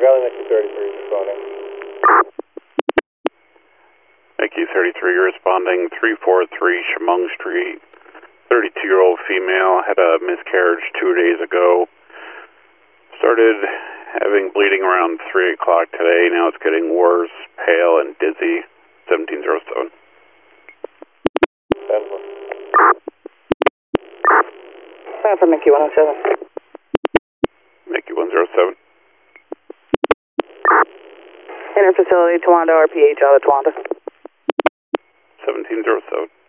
Valley Mickey 33 is responding. Mickey 33, you're responding 343 Chemung Street. 32-year-old female had a miscarriage 2 days ago. Started having bleeding around 3 o'clock today. Now it's getting worse, pale and dizzy. 1707. For Mickey 107. Mickey 107. Interfacility, Towanda, RPH out of Towanda. 1707.